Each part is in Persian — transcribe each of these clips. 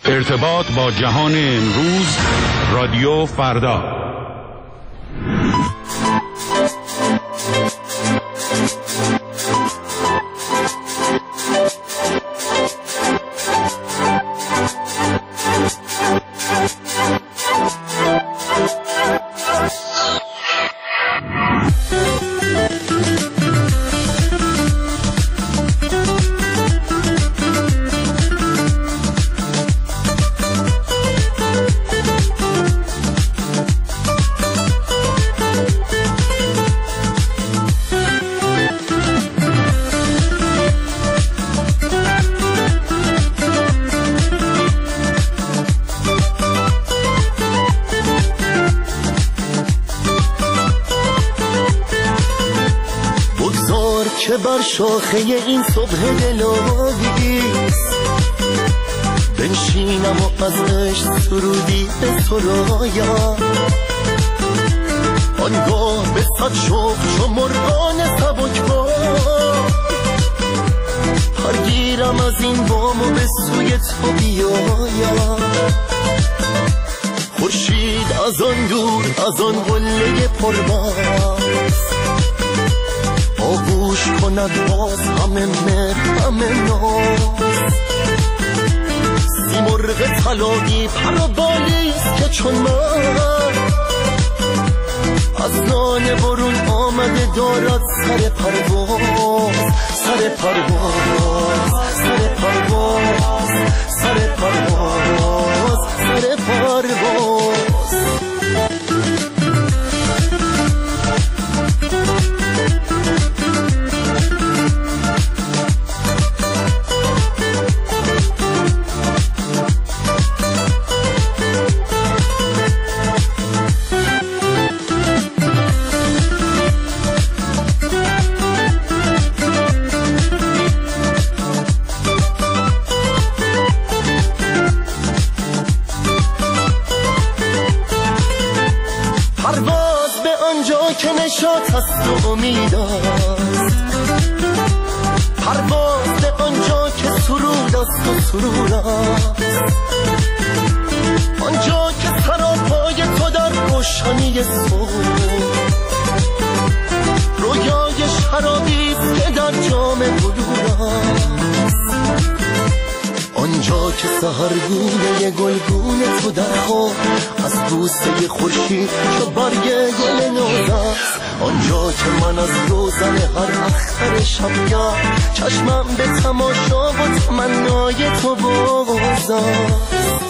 ارتباط با جهان امروز، رادیو فردا. که بر شاخه این صبح دلاویز بنشینم و از عشق سرودی به سرایم، آنگاه به صد شوق چو مرغان سبکبار پرگیرم از این بام و به سوی تو بیایم. خورشید از آن دور از آن قله پرباز آغوش کند باز همه مهر همه ناز. سیمرغ طلایی پر و بالیست که چون من از لانه برون آمده دارد سر پرواز، سر پرواز، سر پرواز، سر پرواز، سر پرواز. که نشاط هست و امید است، پرواز به آنجا که سرود است و سرور است، آنجا که سراپای تو در روشنی صبح رویای شرابی است که در جام بلور است، آنجا که سحرگونه گلگون تو در خواب از بوسه خورشید چو برگ گل نوز است، آنجا که من از روزن هر اختر شبگاه چشمم به تماشا و تمنای تو باز است.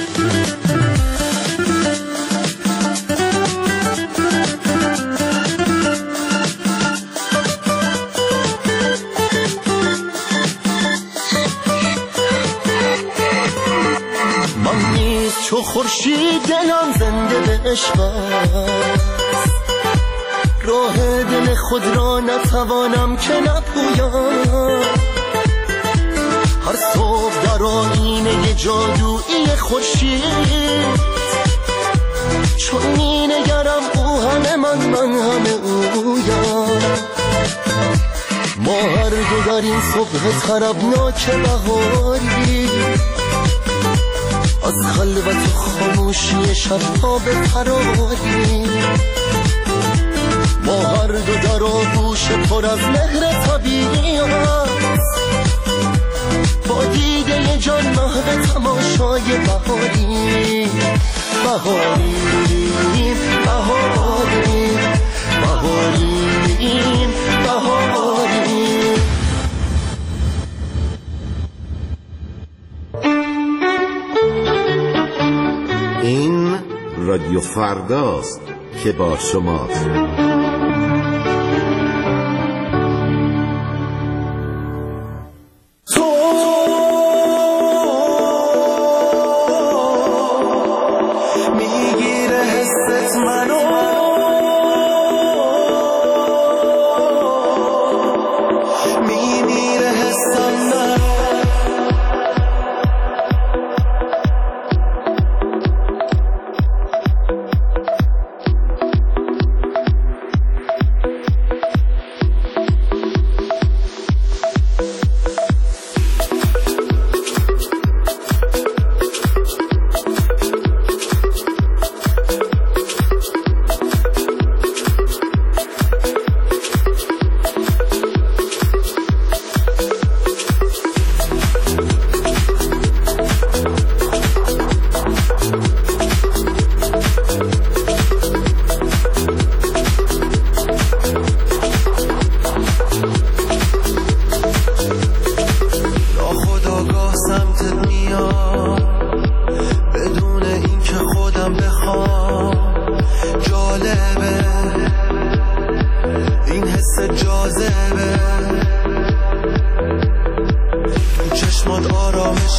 چو خورشید دلم زنده به عشق است، راه دل خود را نتوانم که نپویم، هر صبح در آیینه جادویی خورشید چون می نگرم او همه من همه اویم. ما هر دو در این صبح طربناک بهاری از خلوت و خاموشی شب‌ها به فراری، ما هر دو در آغوش پر از مهر طبیعی است، با دیده جان محو تماشای بهاری، بهاری، بهاری، بهاری، بهاری. این رادیو فرداست که با شماست. میگیره حست منو میمیره حسم من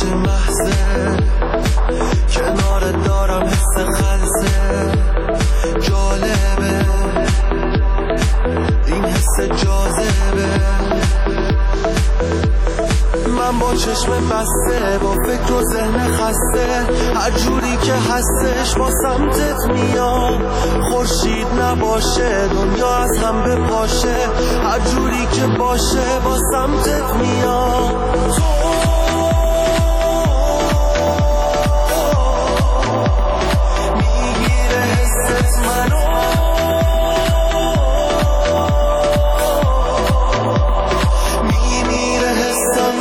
محضه کنار دارم حس خلصه جالبه این حس جاذبه من با چشم بسته با فکر و ذهن خسته هر جوری که هستش با سمتت میام خورشید نباشه دنیا از هم بپاشه هر جوری که باشه با سمتت میام میگیره حست منو میمیره حسم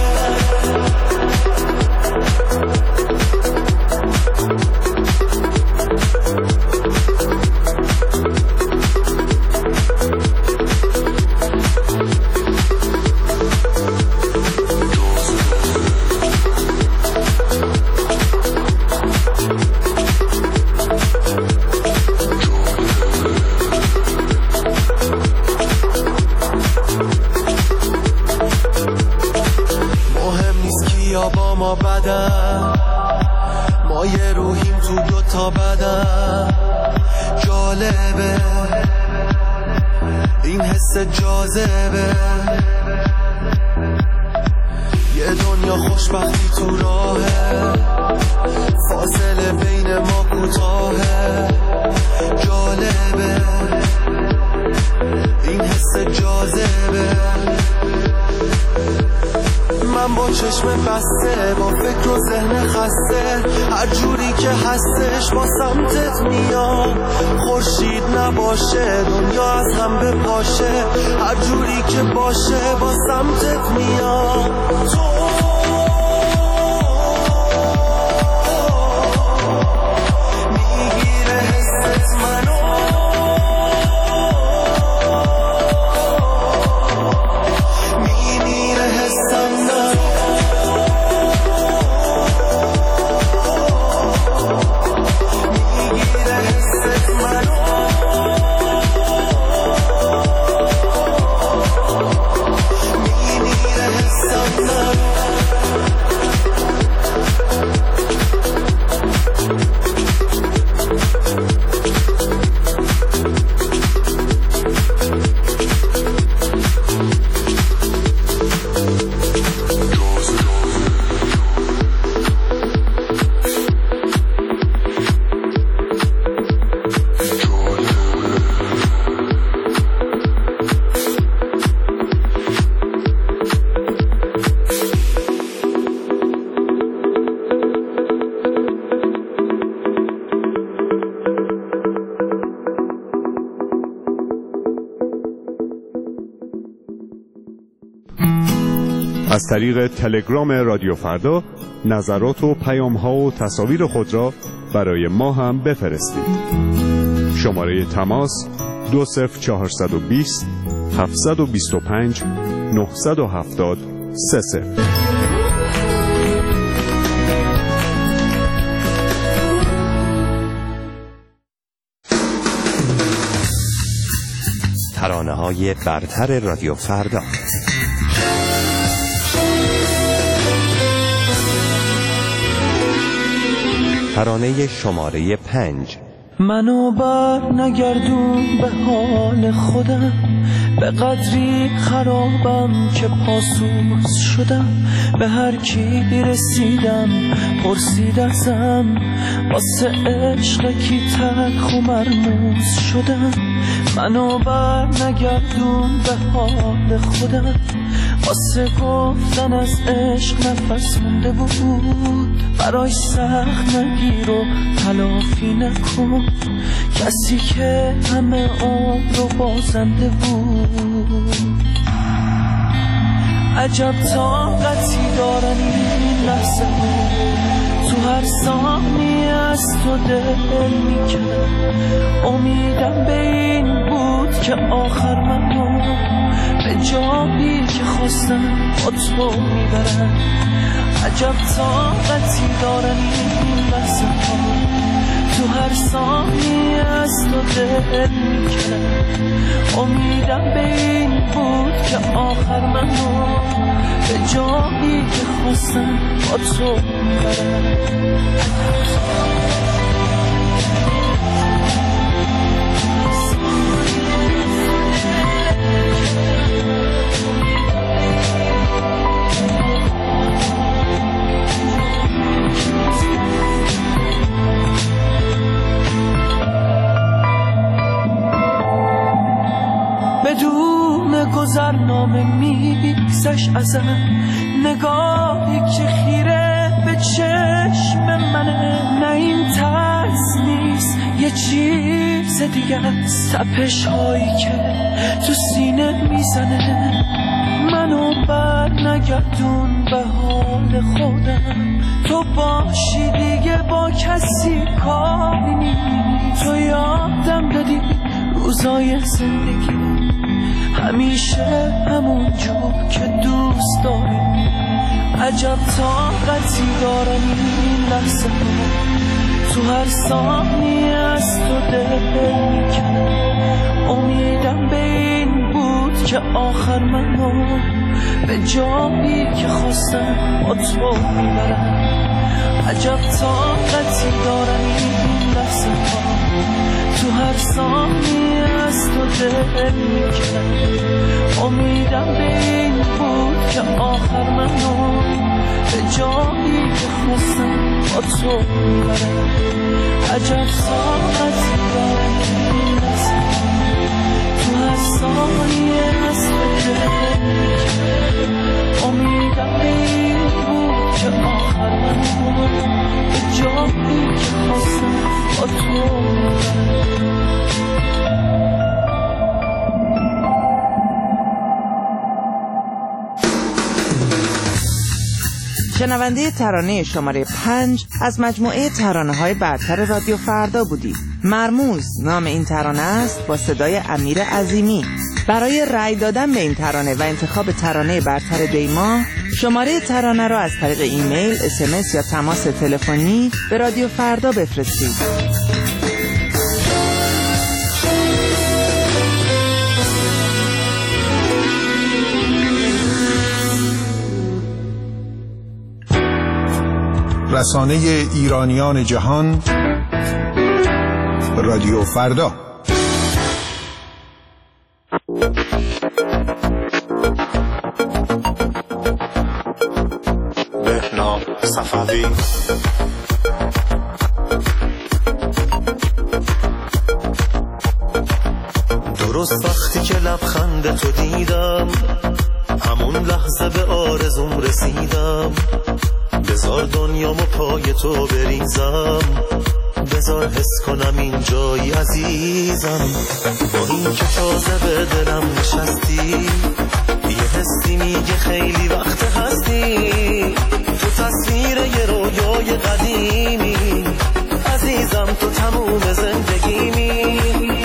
ما بدن ما یه روحیم تو دوتا بدن جالبه این حس جاذبه یه دنیا خوشبختی تو راهه فاصله بین ما کوتاهه جالبه این حس جاذبه من با چشم بسته با فکر و ذهن خسته هر جوری که هستش با سمتت میام خورشید نباشه دنیا از هم بپاشه هر جوری که باشه با سمتت میام میگیره حست منو میمیره حسم از طریق تلگرام رادیو فردا نظرات و پیام‌ها و تصاویر خود را برای ما هم بفرستید. شماره تماس 20420 725 970 30. ترانه‌های برتر رادیو فردا. ترانه شماره 5. منو بر نگردون به حال خودم به قدری خرابم که پاسوس شدم به هر کی رسیدم پرسید ازم واسه عشق کی تلخ و مرموز شدم منو بر نگردون به حال خودم واسه گفتن از عشق نفس مونده بود برای سخت نگیر و تلافی نکن کسی که همه عمر رو بازنده بود عجب طاقتی دارن این لحظه تو هر ثانیه از تو دل میکنم امیدم به این بود که آخر منو به جایی که خواستم با تو میبرم عجب طاقتی دارن این لحظه ها تو تو هر ثانیه از تو دل میکنم. امیدم به این بود که آخر منو به جایی که خواستم با تو برم. بدون گذرنامه میگذشت ازم، نگاهی که خیره به چشم منه. نه این ترس نیست، یه چیز دیگه است، تپش هایی که تو سینه میزنه. منو بر نگردون به حال خودم، تو باشی دیگه با کسی کاری نیست. تو یادم دادی روزای زندگی همیشه همون جور که دوست داری. عجب طاقتی دارم این لحظه ها، تو هر ثانیه از تو دل میکنم. امیدم به این بود که آخر منو به جایی که خواستم با تو میبرم. عجب طاقتی دارم این لحظه ها، تو هر ثانیه از تو دل میکنم. امیدم به این بود که آخر منو به جایی که خواستم با تو برم. عجب طاقتی دارم این لحظه ها، تو هر ثانیه از تو دل میکنم. امیدم به این بود که آخر منو به جایی که خواستم با تو برم. شنونده ترانه شماره 5 از مجموعه ترانه‌های برتر رادیو فردا بودید. مرموز نام این ترانه است با صدای امیر عظیمی. برای رأی دادن به این ترانه و انتخاب ترانه برتر دیما، شماره ترانه را از طریق ایمیل، SMS یا تماس تلفنی به رادیو فردا بفرستید. رسانه ایرانیان جهان، رادیو فردا. بهنام صفوی. درست وقتی که لبخند تو دیدم، همون لحظه به آرزوم رسیدم. بذار دنیامو پای تو بریزم، بذار حس کنم این جایی عزیزم. با این که تازه به دلم نشستی، یه حسی میگه خیلی وقت هستی. تو تصویر یه رویای قدیمی، عزیزم تو تموم زندگیمی.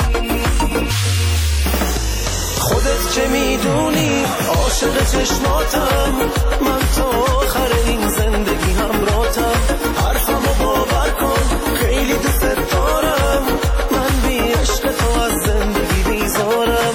خودت که میدونی عاشق چشماتم، من تو آخر این زندگی همراهتم. حرفمو باور کن خیلی دوست دارم، من بی عشق تو از زندگی بیزارم.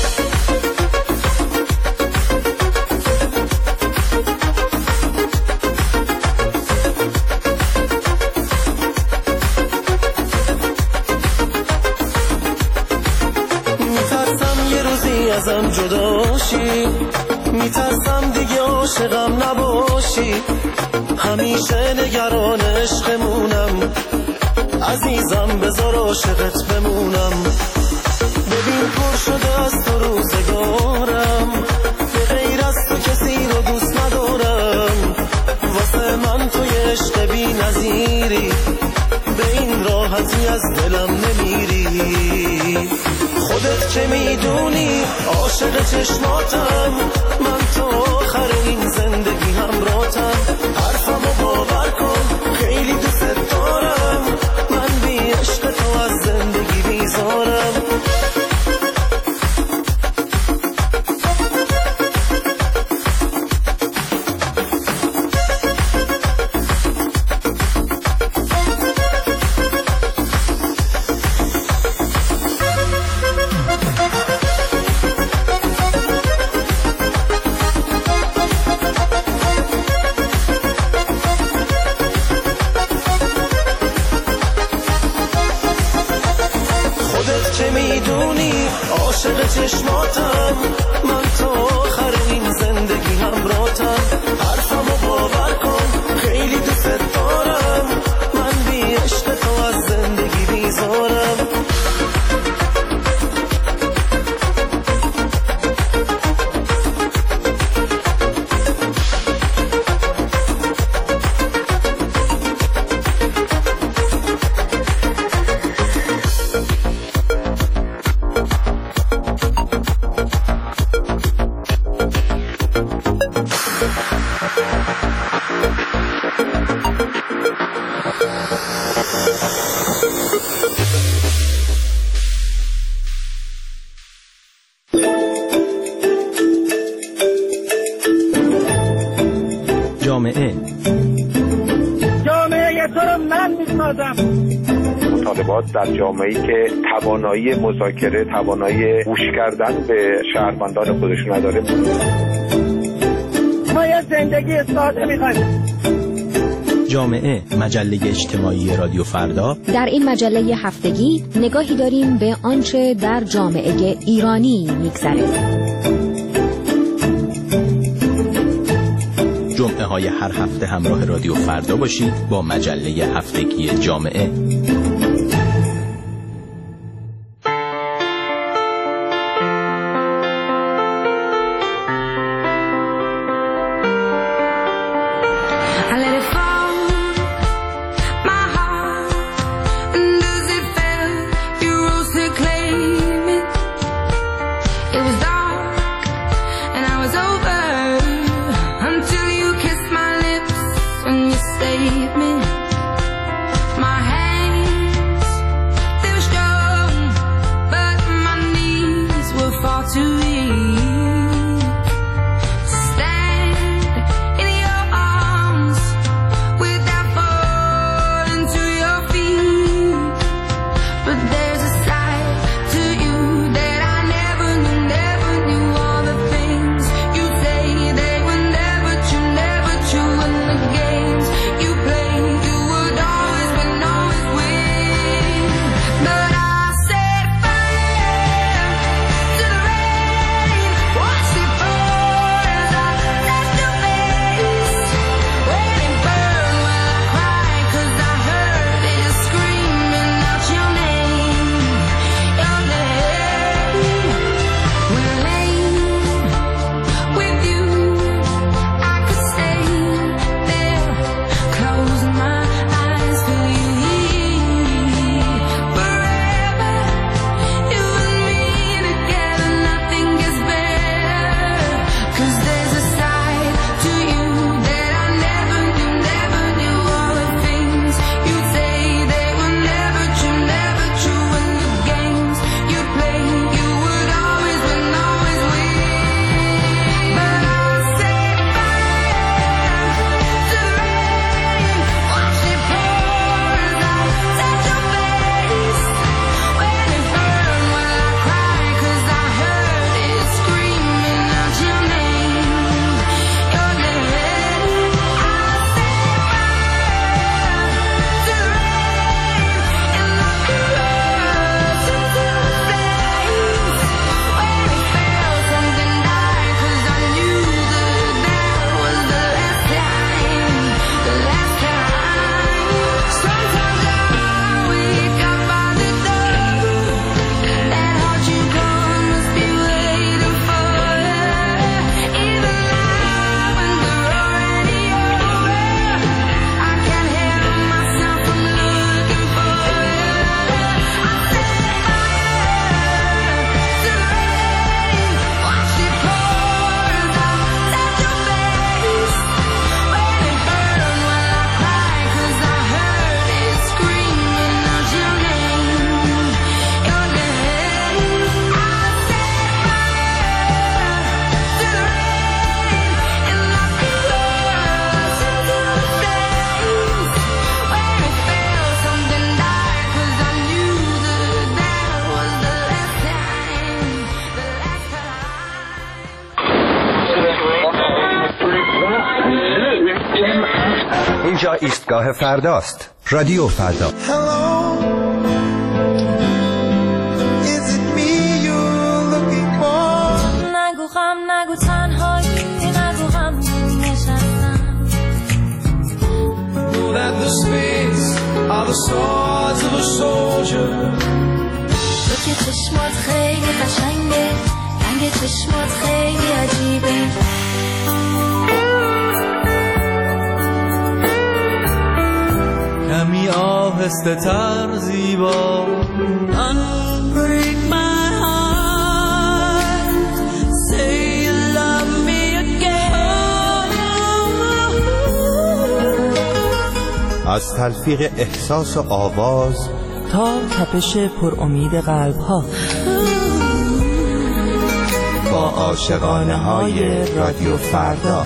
میترسم یه روزی ازم جدا شی، میترسم دیگه عاشقم نباشی. همیشه نگران عشقمونم، عزیزم بذار عاشقت بمونم. ببین پر شده از تو روزگارم، به غیر از تو کسی رو دوست ندارم. واسه من تو یه عشق بی نظیری، به این راحتی از دلم نمیری. خودت که میدونی عاشق چشماتم، من تو آخر این زندگی همراهتم. حرفمو باور کن خیلی دوست دارم، من بی عشق تو از زندگی بیزارم. چشماتم، من تا آخر این زندگی همراهتم. حرفمو باور کن خیلی دوست دارم، من بی عشق تو از زندگی بیزارم. جامعه تو رو من می‌سازم. مطالبات در جامعه‌ای که توانایی مذاکره، توانایی گوش کردن به شهروندان خودش نداره. ما یه زندگی ساده می‌خوایم. جامعه، مجله اجتماعی رادیو فردا. در این مجله هفتگی نگاهی داریم به آنچه در جامعه ایرانی می‌گذره. جمعه های هر هفته همراه رادیو فردا باشید با مجله هفتگی جامعه. اینجا ایستگاه فرداست. رادیو فردا. Hello, is it me you're looking the swords of a soldier. تو که چشمات خیلی قشنگه، رنگ چشمات خیلی عجیبه. کمی آهسته تر زیبا. Unbreak my heart, say you love me again. از تلفیق احساس و آواز تا تپش پر امید قلب ها، با عاشقانه های رادیو فردا.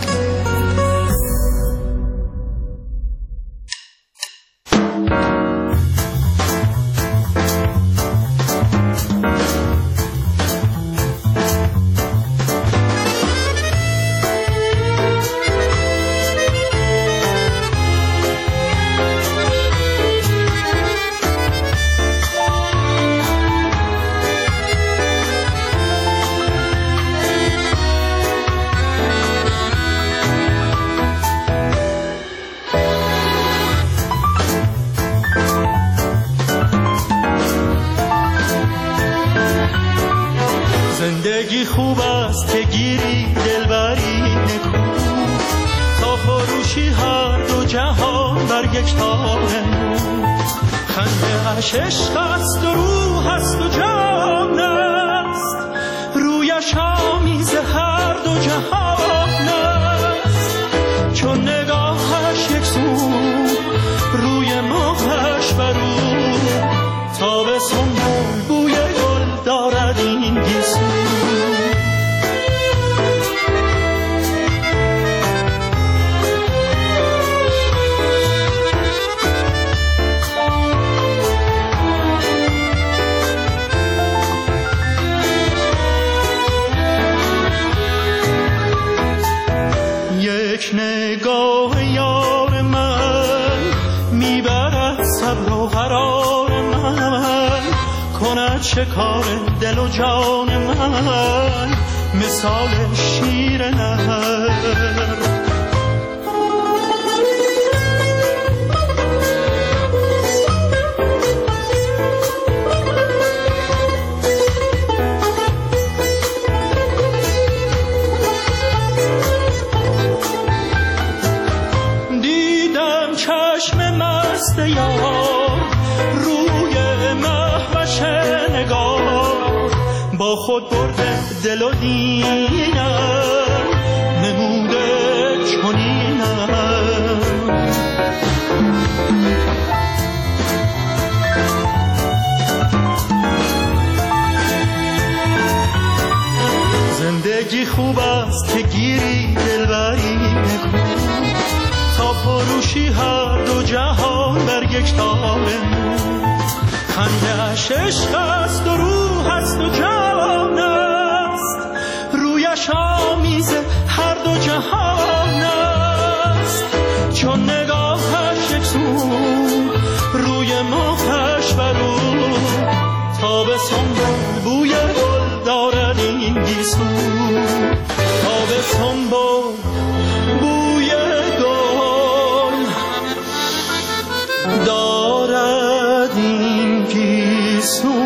زندگی خوب است که گیری دلبری نکو، تا فروشی هر دو جهان بر یک تار نو. خنده اش عشق است و روح است و جان است، رویش آمیز هر دو جهان است. چون نگاهش یک سو روی ماهش برو، تا به سنبول بوی گل دارد این گیسو. یک نگاه یار من میبرد صبر و قرار من، کند شکار دل و جان من مثال شیر نهر. دیدم چشم مست یار روی مهوش نگار، با خود برده دل و دینم نموده چنینم. زندگی خوب است که گیری دلبری نکو، تا فروشی هر دو جهان بر یک تار نو. خنده اش عشق است و روح است و جان است، رویش آمیز هر دو جهان است. چون نگاهش یک سو روی ماهش برو، تا به سنبول بوی گل دارد این گیسو. تا به سنبول بوی گل دارد این گیسو.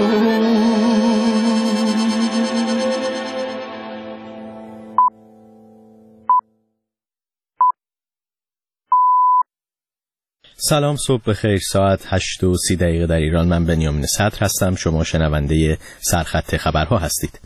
سلام، صبح بخیر. ساعت 8:30 در ایران. من بنیامین صدر هستم. شما شنونده سرخط خبرها هستید.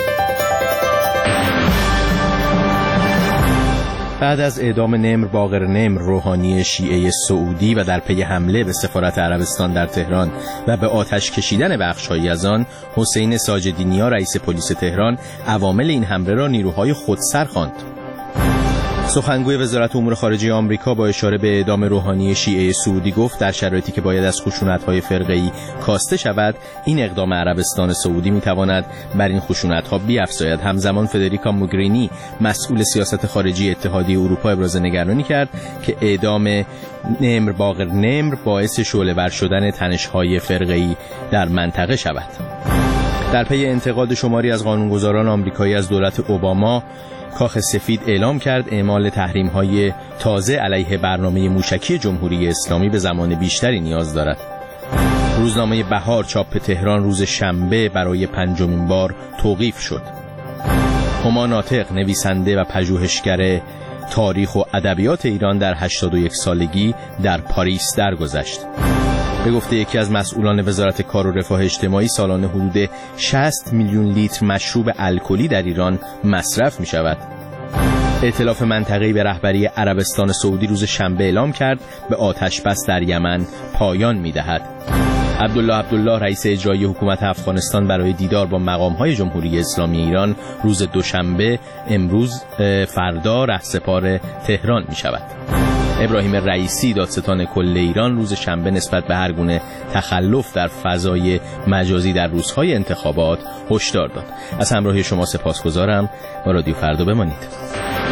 بعد از اعدام نمر باقر نمر، روحانی شیعه سعودی و در پی حمله به سفارت عربستان در تهران و به آتش کشیدن بخش‌هایی از آن، حسین ساجدینیا رئیس پلیس تهران عوامل این حمله را نیروهای خودسر خواند. سخنگوی وزارت امور خارجه آمریکا با اشاره به اعدام روحانی شیعه سعودی گفت در شرایطی که باید از خشونت‌های فرقه‌ای کاسته شود، این اقدام عربستان سعودی می‌تواند بر این خشونت‌ها بیفزاید. همزمان فدریکا موگرینی مسئول سیاست خارجی اتحادیه اروپا ابراز نگرانی کرد که اعدام نمر باقر نمر باعث شعله‌ور شدن تنش‌های فرقه‌ای در منطقه شود. در پی انتقاد شماری از قانونگذاران آمریکایی از دولت اوباما کاخ سفید اعلام کرد اعمال تحریم‌های تازه علیه برنامه موشکی جمهوری اسلامی به زمان بیشتری نیاز دارد. روزنامه بهار چاپ تهران روز شنبه برای 5مین بار توقیف شد. هما ناطق نویسنده و پژوهشگر تاریخ و ادبیات ایران در 81 سالگی در پاریس درگذشت. به گفته یکی از مسئولان وزارت کار و رفاه اجتماعی سالانه حدود 60 میلیون لیتر مشروب الکلی در ایران مصرف می شود. ائتلاف منطقه‌ای به رهبری عربستان سعودی روز شنبه اعلام کرد به آتش‌بس در یمن پایان می‌دهد. عبدالله رئیس اجرایی حکومت افغانستان برای دیدار با مقام‌های جمهوری اسلامی ایران روز دوشنبه فردا رهسپار تهران می‌شود. ابراهیم رئیسی دادستان کل ایران روز شنبه نسبت به هر گونه تخلف در فضای مجازی در روزهای انتخابات هشدار داد. از همراهی شما سپاسگزارم. با رادیو فردا بمانید.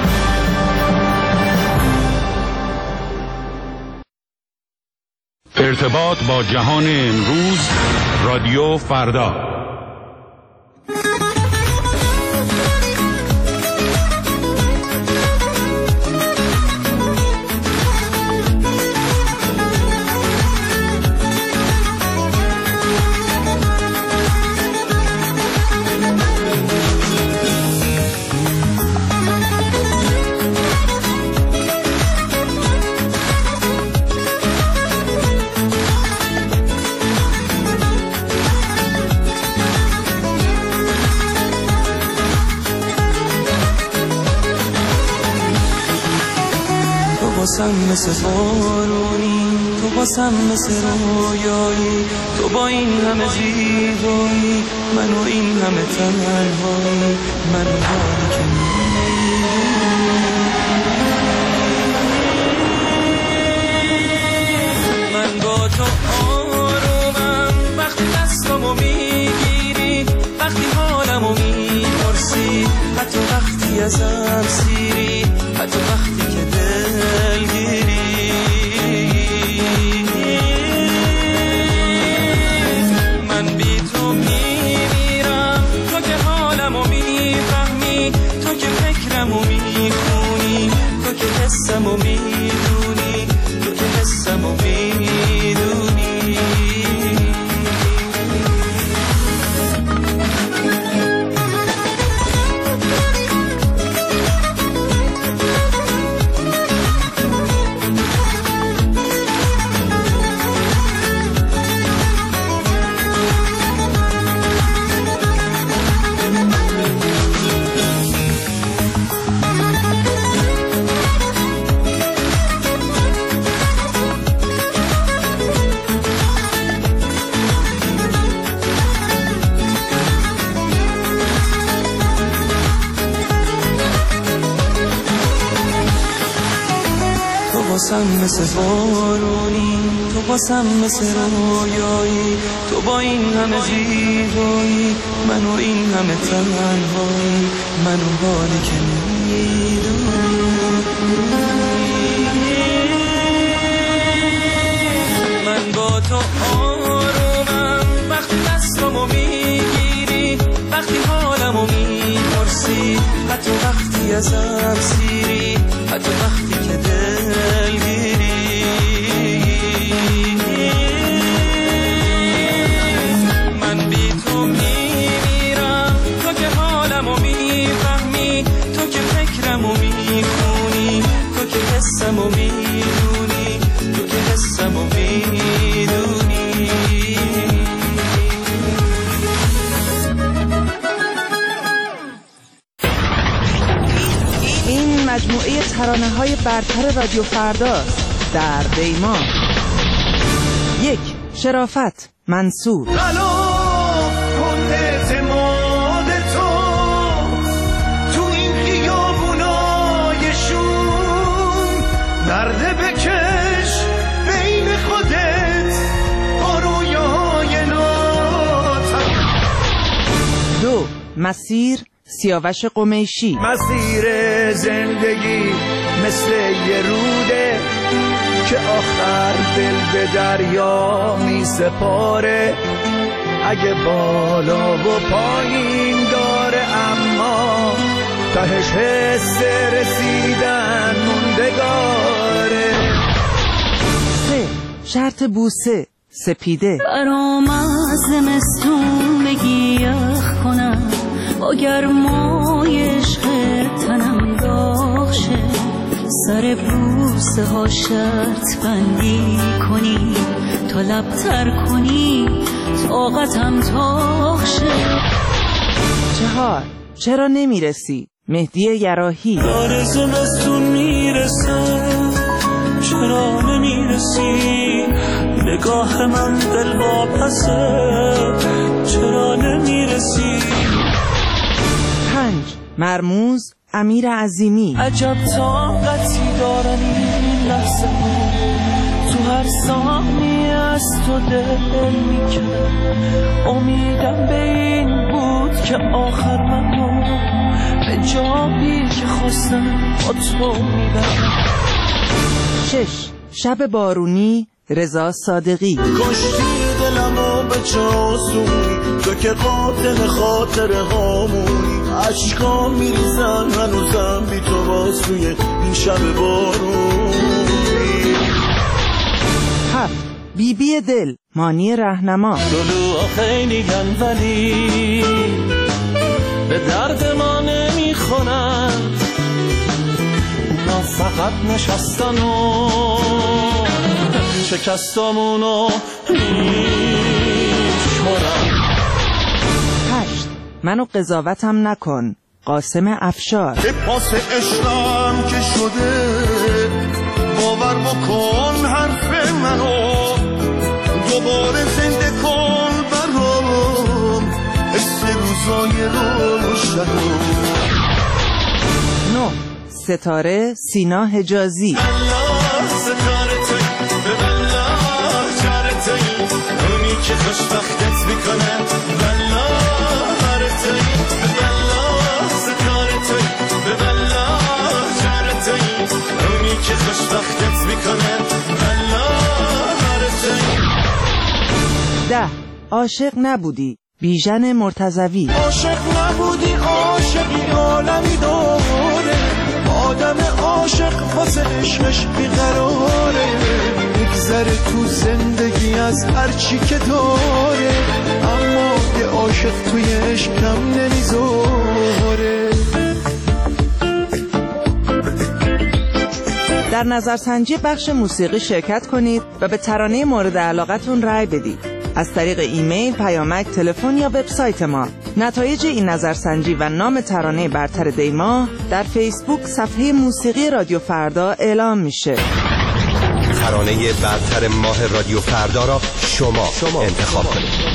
ارتباط با جهان امروز، رادیو فردا. باسم مثل بارونی، تو باسم مثل رویایی، تو با این همه زیبایی، من و این همه تنهایی، من و حالی که من با تو آرومم وقتی دستمو میگیری، وقتی حالمو میپرسی، حتی وقتی ازم سیری، حتی وقتی که دلگیری. من بی تو میمیرم، تو که حالمو میفهمی، تو که فکرمو میخونی، تو که حسمو میدونی، تو که حسمو میدونی. باسم مثل بارونی، تو باسم مثل رویایی، تو با این همه زیبایی، من و این همه تنهایی، من و حالی که میدونی. من با تو آرومم وقتی دستمو میگیری، وقتی حالمو میپرسی، حتی وقتی ازم سیری، حتی وقتی که دلگیری. من بی تو میمیرم، تو که حالمو میفهمی، تو که فکرمو میخونی، تو که حسمو میدونی، تو که حسمو میدونی. مجموعه ترانه‌های برتر رادیو فرداست. در دیما 1. شرافت منصور. خلاف کن اعتماد تو این خیابونای شوم، نرده بکش بین خودت با رویاهای ناتم. 2. مسیر سیاوش قمیشی. مسیر زندگی مثل یه روده که آخر دل به دریا می سپاره، اگه بالا و پایین داره اما تهش حس رسیدن موندگاره. شرط بوسه سپیده. برام از زمستون بگی یخ کنم، با گرمای عشق تنم داغ شه، سر بوسه ها شرط بندی کنی، تا لب تر کنی طاقتم تاق شه. 4 چرا نمیرسی؟ مهدی یراحی. داره زمستون میرسه، چرا نمیرسی؟ نگاه من دل واپسه، چرا نمیرسی؟ 5 مرموز امیر عظیمی. عجب طاقتی دارن این لحظه ها، تو هر ثانیه از تو دل میکنه، امیدم به این بود که آخر من به جایی که خواستم با تو میبرم. 6 شب بارونی رضا صادقی. کشتی دلمو به چاسونی، تو که قاتل خاطره هامونی، عشقا میریزن هنوزم بی تو باز توی این شب بارونی. 7 بیبی دل مانی رهنما. دلوها خیلی گن ولی به درد ما نمیخونن، اونا فقط نشستن و شکستامونو میشمارن. 8 منو قضاوتم نکن قاسم افشار. به پاس عشقم که شده، باور بکن حرف منو، دوباره زنده کن برام حس روزای روشنو. 9 ستاره سینا حجازی. اونی که خوشبختت میکنه، بلا هرتایی بلا ستارتایی بلا جرتایی، اونی که خوشبختت میکنه، بلا هرتایی. 10 عاشق نبودی بیژن مرتضوی. عاشق نبودی عاشقی عالمی داره، آدم عاشق واسه عشقش بیقراره، میگذره تو زندگی از هرچی که داره، اما یه عاشق توی عشقم نمیذاره. در نظرسنجی بخش موسیقی شرکت کنید و به ترانه مورد علاقتون رأی بدید. از طریق ایمیل، پیامک، تلفن یا وبسایت ما. نتایج این نظرسنجی و نام ترانه برتر دیما در فیسبوک صفحه موسیقی رادیو فردا اعلام میشه. ترانه برتر ماه رادیو فردا را شما انتخاب کنید.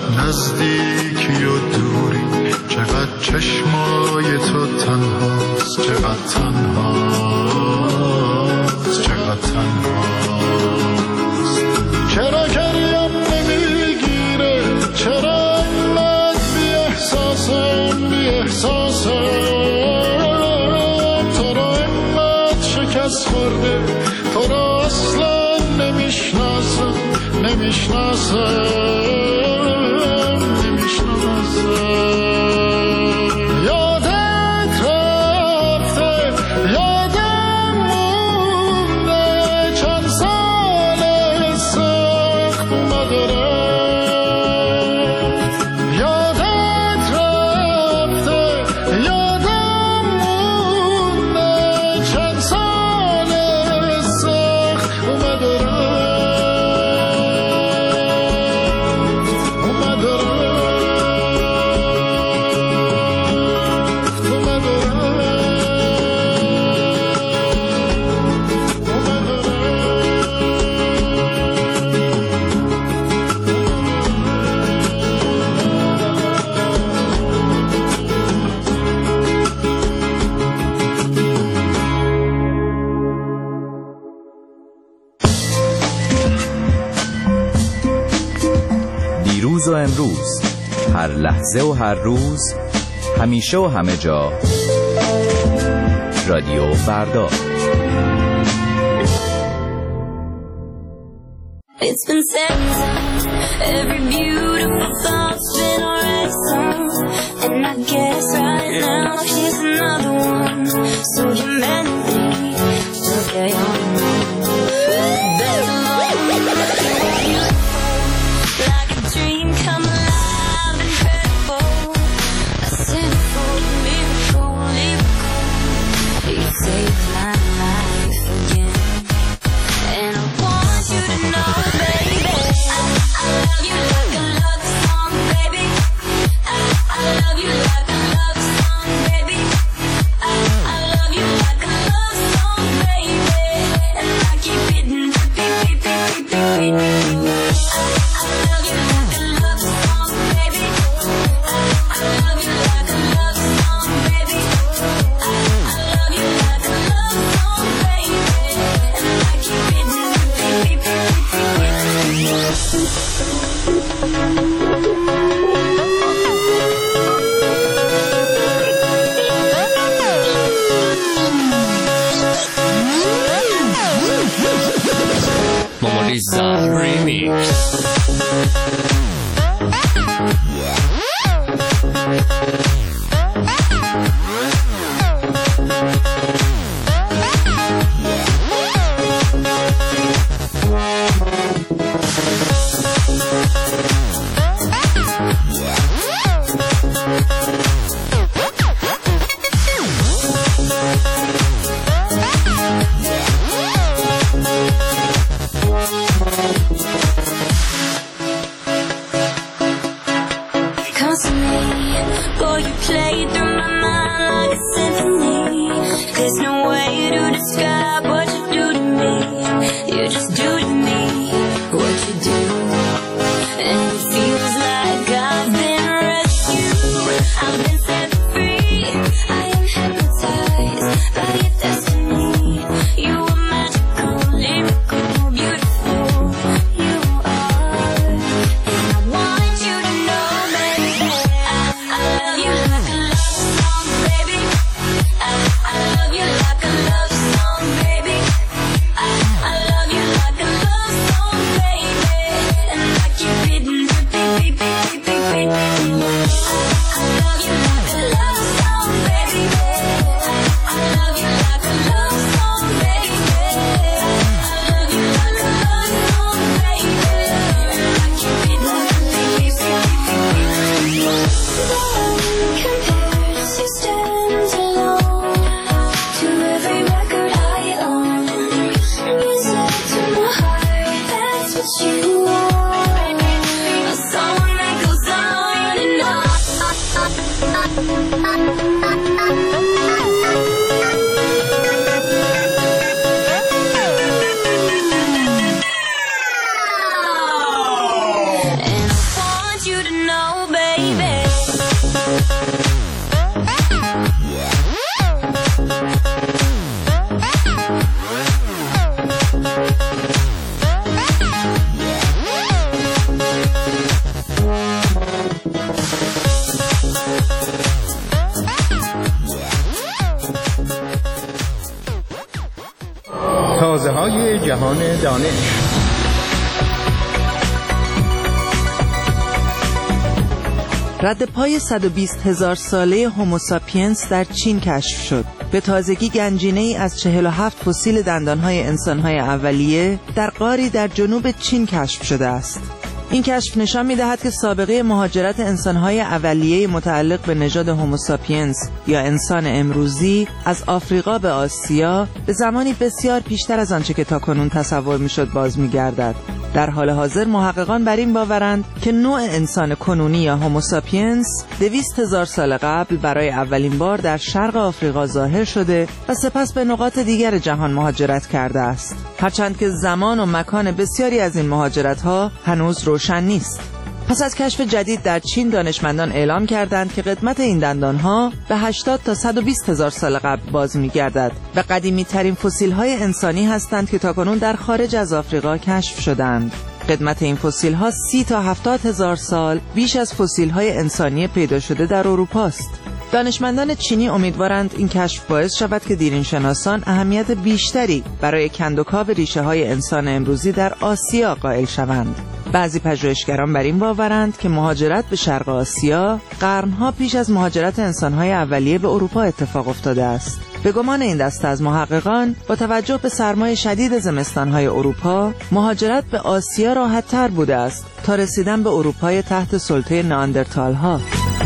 نزدیکی و دوری، چقدر چشمای تو تنهاست، چقدر تنهاست، چقدر تنهاست. چرا گریم نمیگیره، چرا اینقدر بی احساسم، بی احساسم. تو را اینقدر شکست خورده، تو را اصلا نمیشناسم، نمیشناسم. یادت رفته، یادم مونده، چند سال سخت نداره. یادت رفته، یادم مونده، چند سال سخت نداره. دیروز و امروز، هر لحظه و هر روز، همیشه و همه جا، رادیو فردا. It's been said, every beautiful thought's been already sung, and I guess right now here's another one. So you meant me, okay on like a dream come alive, incredible, a sinful miracle, you saved my life again, and I want you to know, baby, I love you like a love song, baby, I love you like a love song, baby, I love you like a love song, baby, and I keep hitting beep, beep, beep, beep, beep, beep. Momoriza Remix. Like a سازه‌های جهان دانش. رد پای 120,000 ساله هوموساپینس در چین کشف شد. به تازگی گنجینه‌ای از 47 فسیل دندانهای انسانهای اولیه در غاری در جنوب چین کشف شده است. این کشف نشان می‌دهد که سابقه مهاجرت انسان‌های اولیه متعلق به نژاد هوموساپینس یا انسان امروزی از آفریقا به آسیا به زمانی بسیار پیشتر از آنچه که تاکنون تصور می‌شد باز می‌گردد. در حال حاضر محققان بر این باورند که نوع انسان کنونی یا هوموساپینس 200,000 سال قبل برای اولین بار در شرق آفریقا ظاهر شده و سپس به نقاط دیگر جهان مهاجرت کرده است. هرچند که زمان و مکان بسیاری از این مهاجرت‌ها هنوز روشن نیست. پس از کشف جدید در چین دانشمندان اعلام کردند که قدمت این دندانها به 80 تا 120,000 سال قبل باز می‌گردد و قدیمی ترین فسیل‌های انسانی هستند که تاکنون در خارج از آفریقا کشف شدند. قدمت این فسیل‌ها 30 تا 70,000 سال بیش از فسیل‌های انسانی پیدا شده در اروپا است. دانشمندان چینی امیدوارند این کشف باعث شود که دیرینشناسان اهمیت بیشتری برای کندوکاو ریشه‌های انسان امروزی در آسیا قائل شوند. بعضی پژوهشگران بر این باورند که مهاجرت به شرق آسیا قرنها پیش از مهاجرت انسان‌های اولیه به اروپا اتفاق افتاده است. به گمان این دسته از محققان با توجه به سرمای شدید زمستان‌های اروپا، مهاجرت به آسیا راحت‌تر بوده است تا رسیدن به اروپای تحت سلطه نئاندرتال‌ها.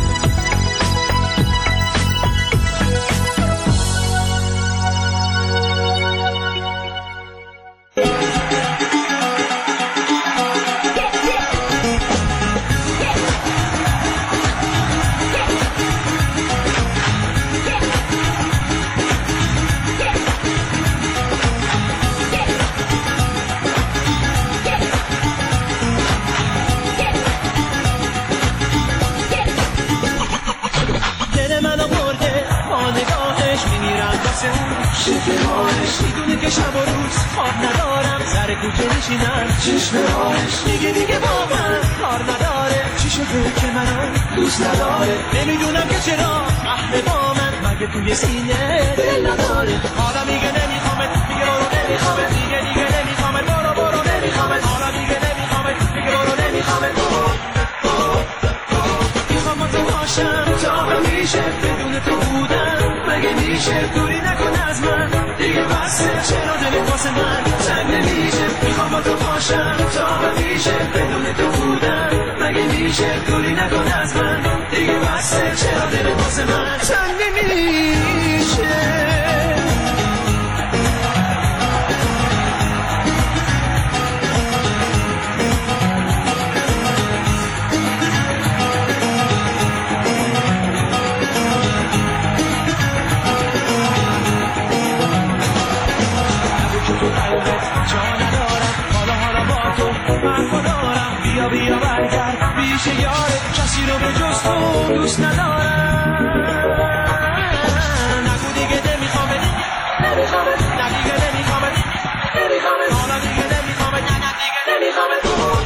میدونه که شب و روز خواب ندارم، سر کوچه میشینم چشمه‌هاش دیگه با من کار نداره. چی شده که منو دوست نداره؟ نمیدونم که چرا اهل با من، مگه توی سینه دل نداره؟ حالا میگه نمیخوامت، میگه برو نمیخوامت، دیگه نمیخوامت، برو نمیخوامت. حالا میگه نمیخوامت، میگه برو نمیخوامت. میخوام تو باشم تا همیشه، بدون تو بودم مگه میشه؟ دوری نکن از من دیگه، بسه چرا دلت واسه من تنگ نمیشه؟ میخوام با تو باشم تا همیشه، بدون تو بودم مگه میشه؟ دوری نکن از من دیگه، بسه چرا دلت واسه من تنگ نمیشه؟ بیا برگرد پیش یاره، کسی رو به جز تو دوست ندارم. نگو دیگه نمیخوامت، نه دیگه نمیخوامت، حالا دیگه نمیخوامت، نه دیگه نمیخوامت.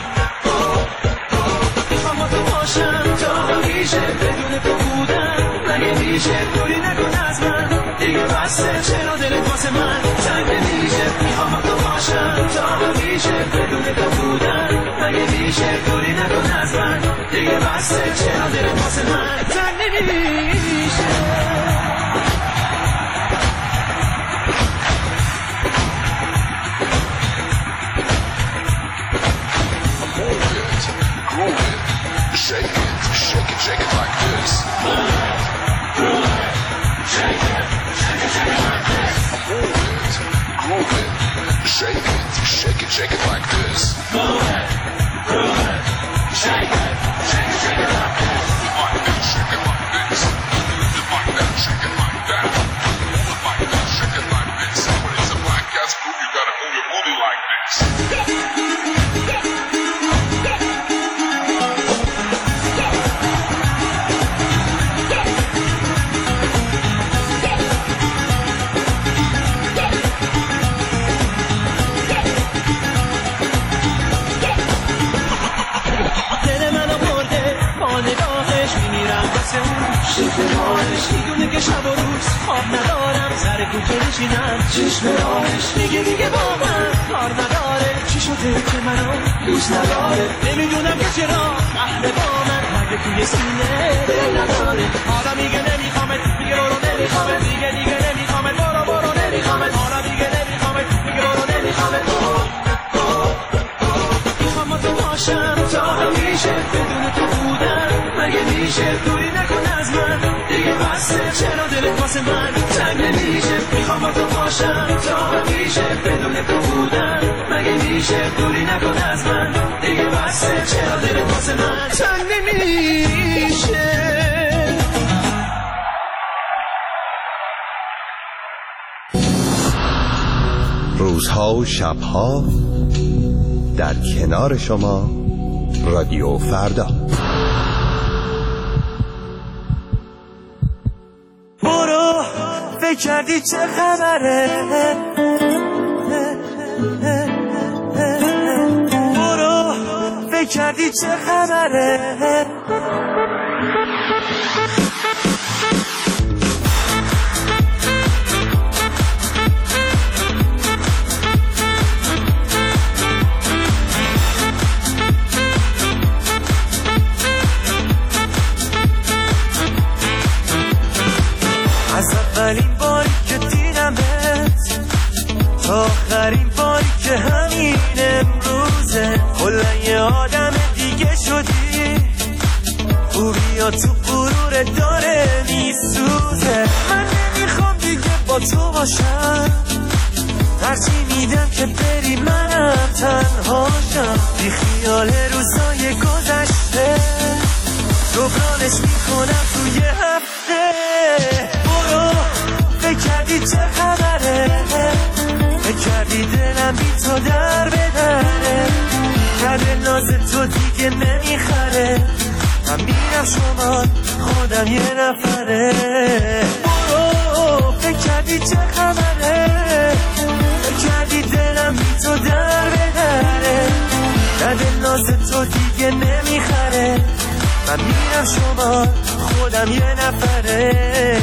میخوام با تو باشم تا همیشه، بدون تو بودم مگه میشه؟ دوری نکن از من دیگه، بسه چرا دلت واسه من تنگ نمیشه؟ میخوام با تو باشم تا همیشه، بدون تو بودم مگه میشه؟ دوری نکن از من دیگه، بسه چرا دلت واسه من تنگ نمیشه؟ Shake it like this. Shake it like this. Groove it. Shake it like this. Move it. Shake it like this. Shake it like this. Shake it like that. Shake it like this. When it's a black ass move, you gotta move your booty like this. نیست خواب ندارم سر کوچه نشینم چشم راهش دیگه با من کار نداره چی شده که منو دوست نداره نمیدونم که چرا اهل با من مگه توی سینه دل نداره حالا میگه نمیخوامت میگه برو نمیخوامت میگه نمیخوامت برو نمیخوامت حالا میگه نمیخوامت میگه برو نمیخوامت میخوام با تو باشم تا همیشه بدون تو بودن مگه میشه دوری نکن از من دیگه بسه چرا دلت واسه من تنگ نمیشه میخوام با تو باشم تا همیشه بدون تو بودن مگه میشه دوری نکن از من دیگه بسه چرا دلت واسه من تنگ نمیشه روزها و شبها در کنار شما رادیو فردا. برو فکر کردی چه خبره برو فکر کردی چه خبره اولین باری که دیدمت تا آخرین باری که همین امروزه کلا یه آدم دیگه شدی خوبی تو غرور داره میسوزه من نمیخوام دیگه با تو باشم هرچی میدم که بری منم تنهاشم بی خیال روزای گذشته جبرانش میکنم توی هفته فکر کردی چه خبره فکر کردی دلم بی تو در بدره کرده ناز تو دیگه نمیخره من میرم شما خودم یه نفره برو فکر کردی چه خبره فکر کردی دلم بی تو در بدره کرده ناز تو دیگه نمیخره من میرم شما خودم یه نفره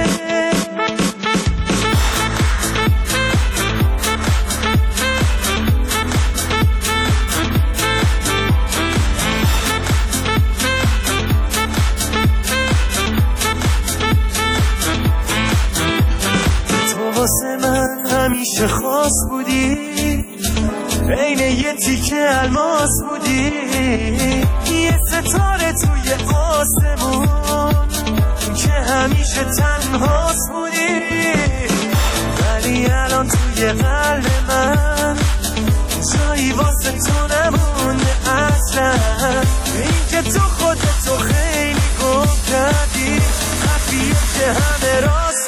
واسه من همیشه خاص بودی عین یه تیکه الماس بودی یه ستاره توی آسمون که همیشه تنهاست بودی ولی الان توی قلب من جایی واسه تو نمونده اصلا این که تو خودتو خیلی گم کردی خفیه که همه راست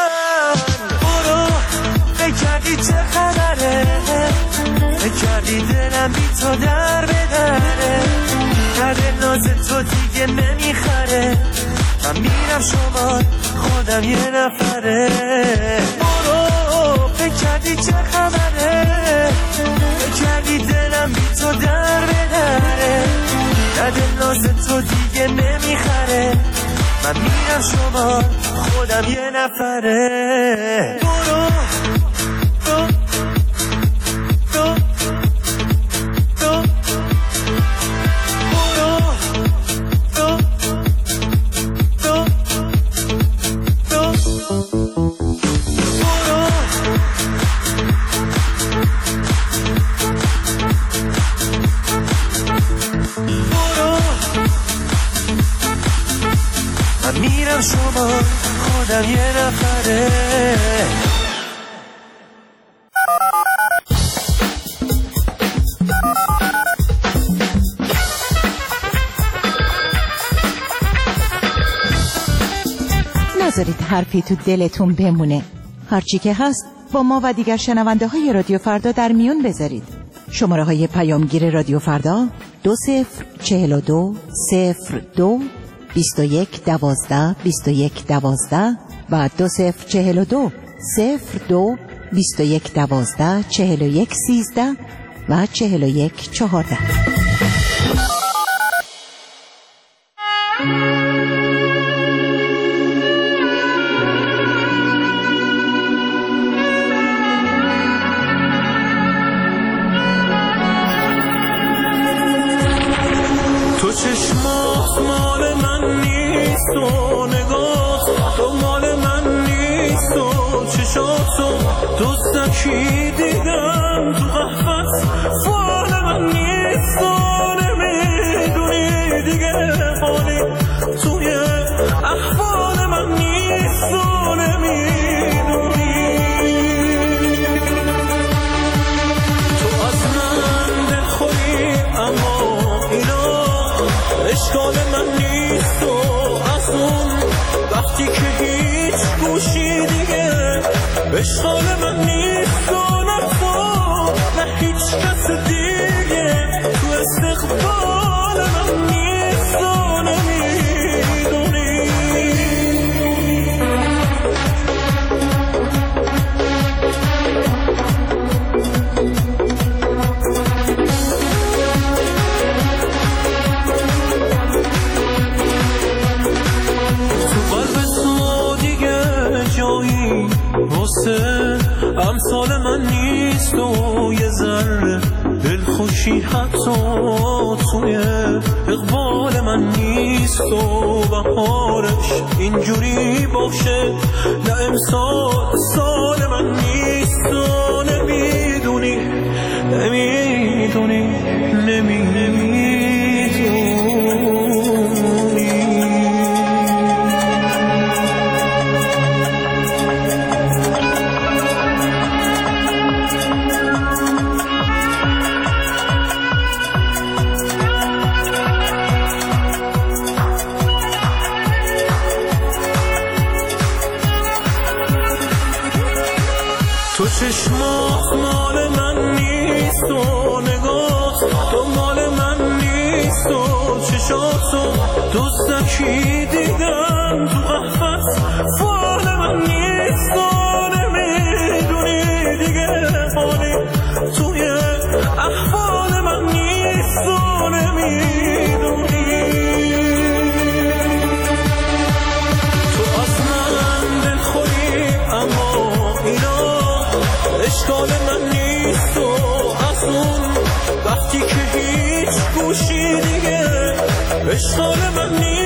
کردی چه خبره فکر کردی دلم بی تو در بدره کرده ناز تو دیگه نمیخره من میرم شما خودم یه نفره برو فکر کردی چه خبره فکر کردی دلم بی تو در بدره کرده ناز تو دیگه نمیخره من میرم شما خودم یه نفره برو میرم شما خودم یه نفره نذارید حرفی تو دلتون بمونه هرچی که هست با ما و دیگر شنونده های رادیو فردا در میون بذارید شماره های پیامگیر رادیو فردا 2042 02 21 12 21 12 و 2042 02 21 12 41 13 و 41 14. مال من نیست و نگاه تو مال من نیست و چشاتو دوستکی دیدم تو قهوت فال من نیست و نمیدونی دیگه حالی توی احوال من نیست و نمیدونی تو از من دلخوری اما اینا اشکال من نیست و از اون وقتی که هیچ گوشی دیگه اشکال من نیست و نه تو نه هیچ کس دیگه تو استقبال من نیست و نمیدونی تو قلب تو دیگه جایی واسه امثال من نیست و یه ذره دلخوشی حتی توی اقبال من نیست و بهارش اینجوری باشه نه امسال سال من نیست و نمیدونی نمیدونی نمیدونی تو چشمات مال من نیست و نگاه تو مال من نیست و چشاتو دوستکی دیدم تو قهوت فال من نیست و نمیدونی دیگه حالی توی احوال من نیست و نمیدونی تو از من دلخوری اما اینا اشکال من نیست و از اون وقتی که هیچ گوشی دیگه اشکال من نیست